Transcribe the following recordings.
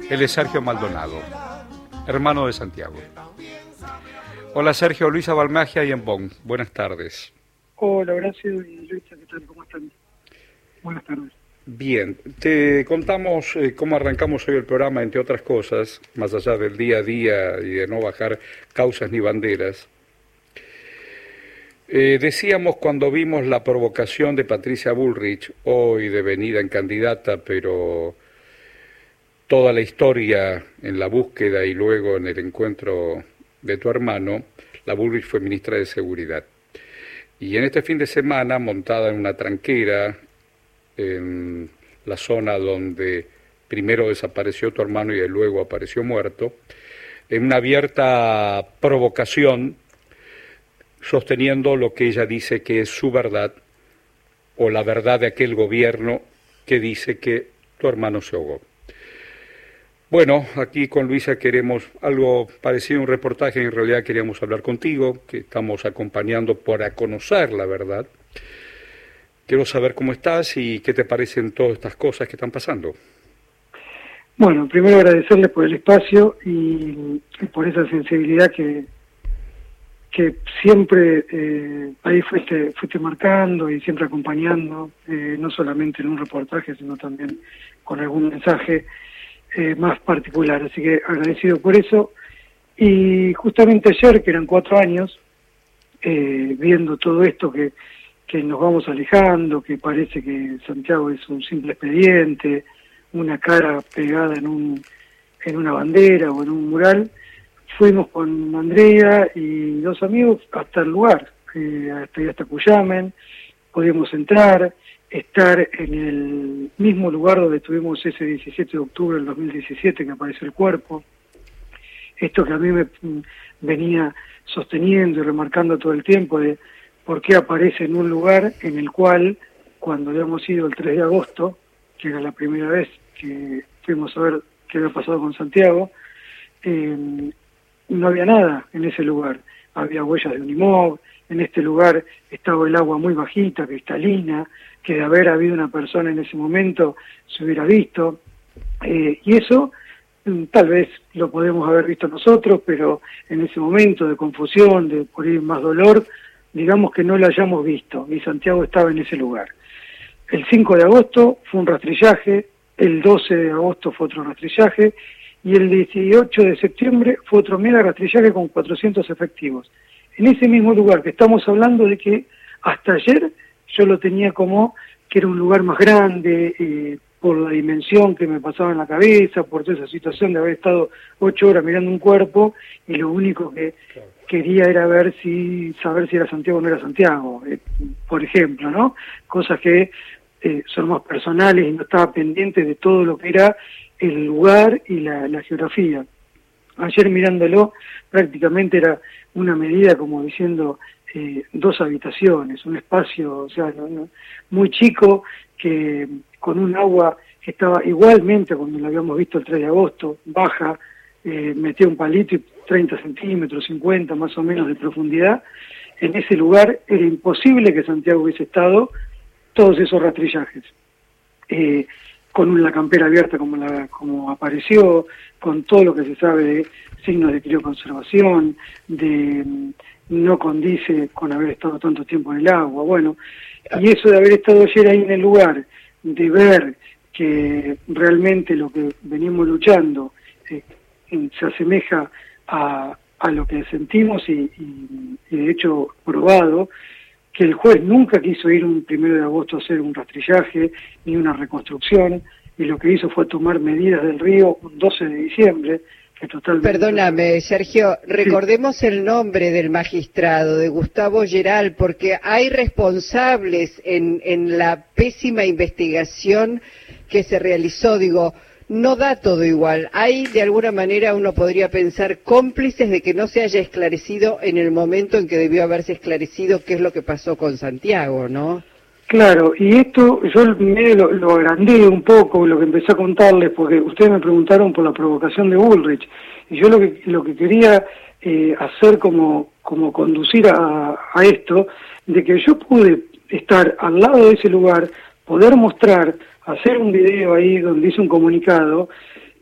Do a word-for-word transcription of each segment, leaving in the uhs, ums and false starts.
Él es Sergio Maldonado, hermano de Santiago. Hola Sergio, Luisa Balmagia y en Bonn. Buenas tardes. Hola, Horacio y Luisa, ¿qué tal? ¿Cómo están? Buenas tardes. Bien, te contamos eh, cómo arrancamos hoy el programa, entre otras cosas, más allá del día a día y de no bajar causas ni banderas. Eh, decíamos cuando vimos la provocación de Patricia Bullrich, hoy devenida en candidata, pero toda la historia en la búsqueda y luego en el encuentro de tu hermano, la Bullrich fue ministra de Seguridad. Y en este fin de semana, montada en una tranquera, en la zona donde primero desapareció tu hermano y luego apareció muerto, en una abierta provocación, sosteniendo lo que ella dice que es su verdad, o la verdad de aquel gobierno que dice que tu hermano se ahogó. Bueno, aquí con Luisa queremos algo parecido a un reportaje, en realidad queríamos hablar contigo, que estamos acompañando para conocer la verdad. Quiero saber cómo estás y qué te parecen todas estas cosas que están pasando. Bueno, primero agradecerles por el espacio y, y por esa sensibilidad que, que siempre eh, ahí fuiste, fuiste marcando y siempre acompañando, eh, no solamente en un reportaje, sino también con algún mensaje eh, más particular. Así que agradecido por eso. Y justamente ayer, que eran cuatro años, eh, viendo todo esto que, que nos vamos alejando, que parece que Santiago es un simple expediente, una cara pegada en un en una bandera o en un mural, fuimos con Andrea y dos amigos hasta el lugar, eh, hasta, hasta Cuyamen, podíamos entrar, estar en el mismo lugar donde estuvimos ese diecisiete de octubre del dos mil diecisiete que apareció el cuerpo. Esto que a mí me venía sosteniendo y remarcando todo el tiempo de por qué aparece en un lugar en el cual, cuando habíamos ido el tres de agosto, que era la primera vez que fuimos a ver qué había pasado con Santiago, eh, no había nada en ese lugar. Había huellas de Unimog, en este lugar estaba el agua muy bajita, cristalina, que de haber habido una persona en ese momento se hubiera visto, eh, y eso tal vez lo podemos haber visto nosotros, pero en ese momento de confusión, de por ahí más dolor, digamos que no lo hayamos visto, y Santiago estaba en ese lugar. El cinco de agosto fue un rastrillaje, el doce de agosto fue otro rastrillaje, y el dieciocho de septiembre fue otro mega rastrillaje con cuatrocientos efectivos. En ese mismo lugar que estamos hablando de que hasta ayer yo lo tenía como que era un lugar más grande, eh, por la dimensión que me pasaba en la cabeza, por toda esa situación de haber estado ocho horas mirando un cuerpo, y lo único que claro. quería era ver si, saber si era Santiago o no era Santiago, eh, por ejemplo, ¿no? Cosas que eh, son más personales y no estaba pendiente de todo lo que era el lugar y la, la geografía. Ayer mirándolo, prácticamente era una medida como diciendo eh, dos habitaciones, un espacio, o sea, no, no, muy chico, que con un agua que estaba igualmente cuando lo habíamos visto el tres de agosto, baja, eh, metía un palito y treinta centímetros, cincuenta más o menos de profundidad. En ese lugar era imposible que Santiago hubiese estado todos esos rastrillajes. Eh, con una campera abierta como la como apareció, con todo lo que se sabe de signos de crioconservación, de no condice con haber estado tanto tiempo en el agua, bueno, y eso de haber estado ayer ahí en el lugar, de ver que realmente lo que venimos luchando eh, se asemeja a, a lo que sentimos y, y, y de hecho probado, que el juez nunca quiso ir un primero de agosto a hacer un rastrillaje ni una reconstrucción, y lo que hizo fue tomar medidas del río un doce de diciembre, que totalmente... Perdóname, Sergio, recordemos sí. el nombre del magistrado, de Gustavo Geral, porque hay responsables en, en la pésima investigación que se realizó, digo, no da todo igual. Hay, de alguna manera, uno podría pensar, cómplices de que no se haya esclarecido en el momento en que debió haberse esclarecido qué es lo que pasó con Santiago, ¿no? Claro, y esto yo medio lo, lo agrandé un poco, lo que empecé a contarles, porque ustedes me preguntaron por la provocación de Bullrich, y yo lo que lo que quería eh, hacer como, como conducir a, a esto, de que yo pude estar al lado de ese lugar, poder mostrar, hacer un video ahí donde hice un comunicado,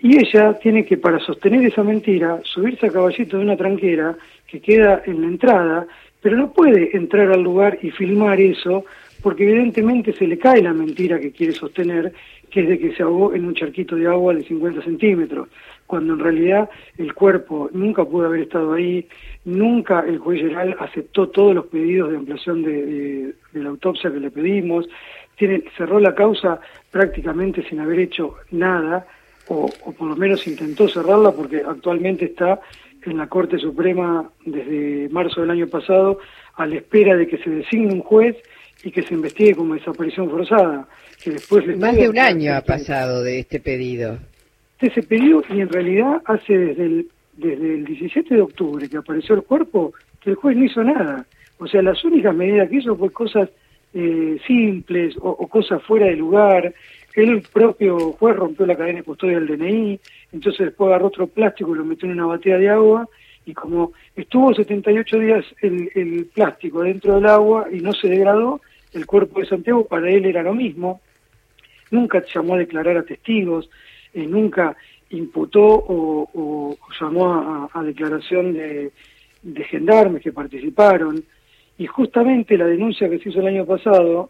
Y ella tiene que, para sostener esa mentira, subirse a caballito de una tranquera que queda en la entrada, pero no puede entrar al lugar y filmar eso, porque evidentemente se le cae la mentira que quiere sostener, que es de que se ahogó en un charquito de agua de cincuenta centímetros, cuando en realidad el cuerpo nunca pudo haber estado ahí, nunca el juez Geral aceptó todos los pedidos de ampliación de, de, de la autopsia que le pedimos, tiene, cerró la causa prácticamente sin haber hecho nada, o, o por lo menos intentó cerrarla, porque actualmente está en la Corte Suprema desde marzo del año pasado, a la espera de que se designe un juez y que se investigue como desaparición forzada. Que después Más de un año ha pasado de este pedido. De ese pedido, y en realidad hace desde el, desde el diecisiete de octubre que apareció el cuerpo, que el juez no hizo nada. O sea, las únicas medidas que hizo fue cosas eh, simples o, o cosas fuera de lugar. El propio juez rompió la cadena de custodia del D N I, entonces después agarró otro plástico y lo metió en una batea de agua, y como estuvo setenta y ocho días el, el plástico dentro del agua y no se degradó, el cuerpo de Santiago para él era lo mismo. Nunca llamó a declarar a testigos, eh, nunca imputó o, o llamó a, a declaración de, de gendarmes que participaron, y justamente la denuncia que se hizo el año pasado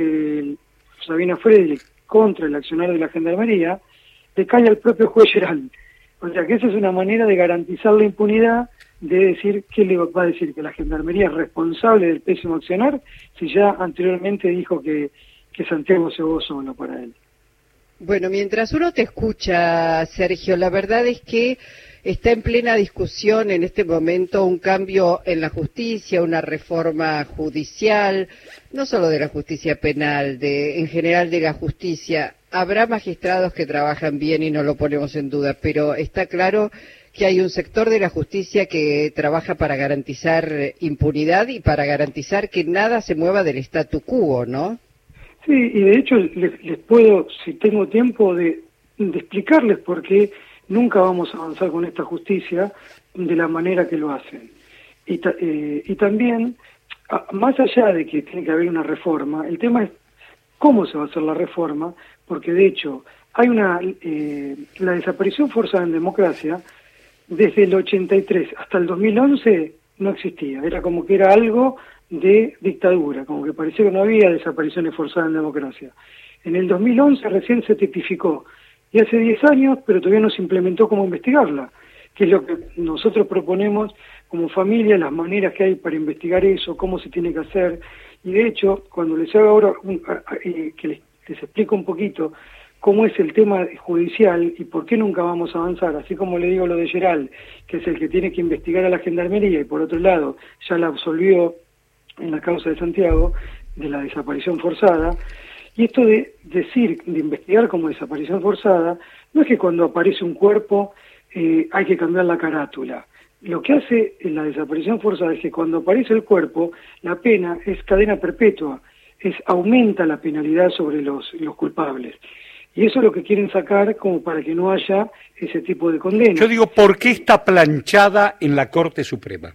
de Sabina Frederick contra el accionar de la Gendarmería, le cae al propio juez Geral. O sea que esa es una manera de garantizar la impunidad, de decir, ¿qué le va a decir? ¿Que la Gendarmería es responsable del pésimo accionar? Si ya anteriormente dijo que, que Santiago se ahogó solo para él. Bueno, mientras uno te escucha, Sergio, la verdad es que está en plena discusión en este momento un cambio en la justicia, una reforma judicial, no solo de la justicia penal, de en general de la justicia. Habrá magistrados que trabajan bien y no lo ponemos en duda, pero está claro que hay un sector de la justicia que trabaja para garantizar impunidad y para garantizar que nada se mueva del statu quo, ¿no? Sí, y de hecho les, les puedo, si tengo tiempo, de, de explicarles por qué nunca vamos a avanzar con esta justicia de la manera que lo hacen. Y, ta, eh, y también, a, más allá de que tiene que haber una reforma, el tema es cómo se va a hacer la reforma, porque de hecho hay una eh, la desaparición forzada en democracia. Desde el ochenta y tres hasta el dos mil once no existía, era como que era algo de dictadura, como que parecía que no había desapariciones forzadas en democracia. En el dos mil once recién se tipificó, y hace diez años, pero todavía no se implementó cómo investigarla, que es lo que nosotros proponemos como familia, las maneras que hay para investigar eso, cómo se tiene que hacer, y de hecho, cuando les hago ahora, un, eh, que les, les explico un poquito cómo es el tema judicial y por qué nunca vamos a avanzar, así como le digo lo de Geral, que es el que tiene que investigar a la Gendarmería y por otro lado ya la absolvió en la causa de Santiago, de la desaparición forzada, y esto de decir, de investigar como desaparición forzada, no es que cuando aparece un cuerpo eh, hay que cambiar la carátula. Lo que hace en la desaparición forzada es que cuando aparece el cuerpo, la pena es cadena perpetua, es aumenta la penalidad sobre los, los culpables. Y eso es lo que quieren sacar como para que no haya ese tipo de condena. Yo digo, ¿por qué está planchada en la Corte Suprema?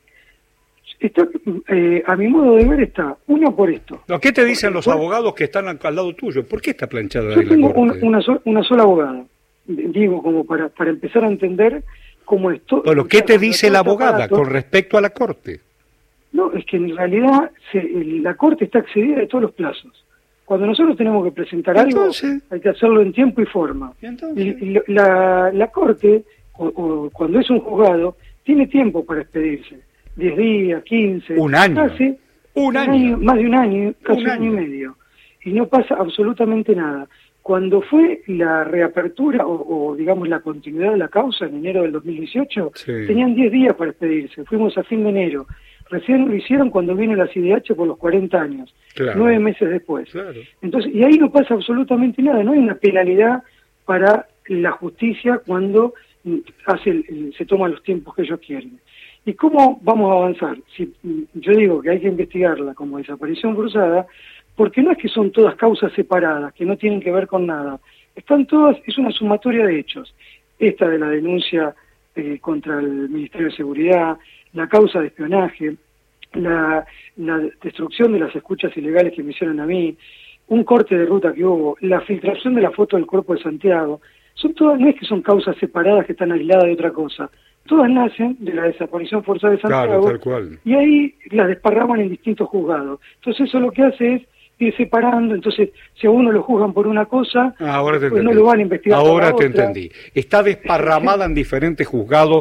Está, eh, a mi modo de ver está, uno por esto. ¿No? ¿Qué te dicen los abogados que están al lado tuyo? ¿Por qué está planchada Yo en la tengo Corte? un, una, so, una sola abogada, digo, como para, para empezar a entender cómo es todo. Bueno, ¿qué te dice la abogada con respecto a la Corte? No, es que en realidad se, la Corte está excedida de todos los plazos. Cuando nosotros tenemos que presentar Entonces, algo, hay que hacerlo en tiempo y forma. Y, y la, la Corte, o, o cuando es un juzgado, tiene tiempo para expedirse. diez días, quince. Un año. Casi, un, un año. año. Más de un año, casi un, un año. año y medio. Y no pasa absolutamente nada. Cuando fue la reapertura, o, o digamos la continuidad de la causa en enero del dos mil dieciocho, sí. tenían diez días para expedirse. Fuimos a fin de enero. Recién lo hicieron cuando viene la C I D H por los cuarenta años, claro. nueve meses después. Claro. Entonces, y ahí no pasa absolutamente nada, no hay una penalidad para la justicia cuando hace el, se toman los tiempos que ellos quieren. ¿Y cómo vamos a avanzar? Si yo digo que hay que investigarla como desaparición forzada, porque no es que son todas causas separadas, que no tienen que ver con nada. Están todas, es una sumatoria de hechos. Esta de la denuncia eh, contra el Ministerio de Seguridad, la causa de espionaje, la, la destrucción de las escuchas ilegales que me hicieron a mí, un corte de ruta que hubo, la filtración de la foto del cuerpo de Santiago. son todas, no es que son causas separadas que están aisladas de otra cosa, todas nacen de la desaparición forzada de Santiago, claro, tal cual. Y ahí las desparraman en distintos juzgados. Entonces eso lo que hace es ir separando, entonces si a uno lo juzgan por una cosa, ah, ahora te pues entendí. no lo van a investigar por Ahora la te otra. entendí. Está desparramada en diferentes juzgados,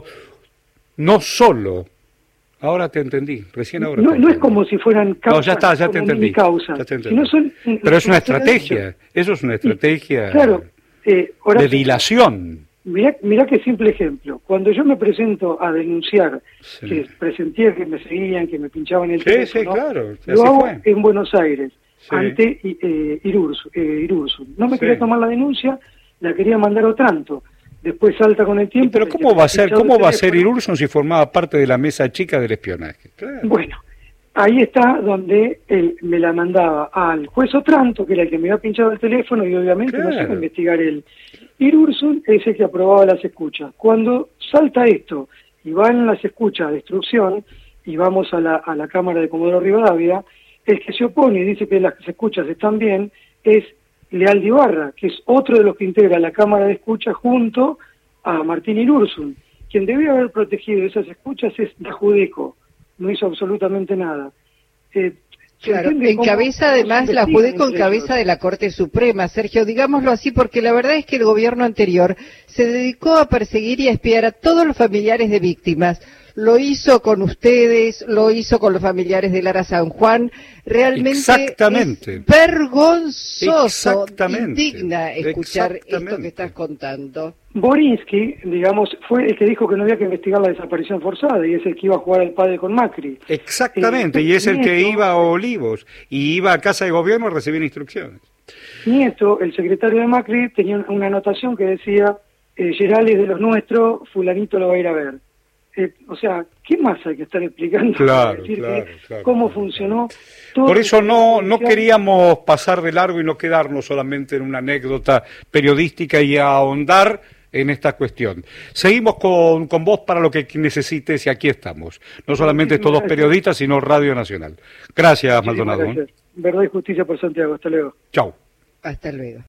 no solo. Ahora te entendí, recién ahora No, te no es entendí. como si fueran causas, No, ya está, ya te como entendí. causas, Ya te entendí. sino son, Pero es una como usted ha dicho. estrategia, eso es una estrategia Claro, eh, ahora, de dilación. Mirá, mirá qué simple ejemplo. Cuando yo me presento a denunciar Sí. que presenté que me seguían, que me pinchaban el Sí, teléfono, sí, claro, así lo hago fue. en Buenos Aires, Sí. ante eh, Irursu, eh, Irursu. No me Sí. quería tomar la denuncia, la quería mandar a Otranto. Después salta con el tiempo. Pero que ¿cómo se va a ser, pinchado cómo el va a ser teléfono. Irurson si formaba parte de la mesa chica del espionaje? Claro. Bueno, ahí está donde él me la mandaba al juez Otranto, que era el que me había pinchado el teléfono, y obviamente no se iba Claro. a investigar él. Irursun es el que aprobaba las escuchas. Cuando salta esto y van las escuchas a destrucción, y vamos a la, a la Cámara de Comodoro Rivadavia, el que se opone y dice que las escuchas están bien es Lealdi Ibarra, que es otro de los que integra la Cámara de Escuchas junto a Martín Irursun. Quien debía haber protegido esas escuchas es Dajudeco, no hizo absolutamente nada. Eh, ¿se Claro, entiende cómo- encabeza cómo se además la investigan Judeco en entre cabeza ellos? de la Corte Suprema, Sergio, digámoslo así, porque la verdad es que el gobierno anterior se dedicó a perseguir y a espiar a todos los familiares de víctimas. Lo hizo con ustedes, lo hizo con los familiares de Lara San Juan. Realmente Exactamente. es vergonzoso, Exactamente. indigna escuchar esto Exactamente. que estás contando. Borinsky, digamos, fue el que dijo que no había que investigar la desaparición forzada y es el que iba a jugar al padre con Macri. Exactamente, Eh, y es el que Nieto- iba a Olivos y iba a casa de gobierno a recibir instrucciones. Nieto, el secretario de Macri, tenía una anotación que decía, eh, Geral es de los nuestros, fulanito lo va a ir a ver. Eh, o sea, ¿qué más hay que estar explicando? Claro, para decir claro, que claro, cómo claro, funcionó todo Por eso el no, no judicial. queríamos pasar de largo y no quedarnos solamente en una anécdota periodística y ahondar en esta cuestión. Seguimos con, con vos para lo que necesites y aquí estamos. No solamente estos dos Muchísimas gracias. periodistas, sino Radio Nacional. Gracias, Muchísimas Maldonado. gracias. Verdad y justicia por Santiago. Hasta luego. Chau. Hasta luego.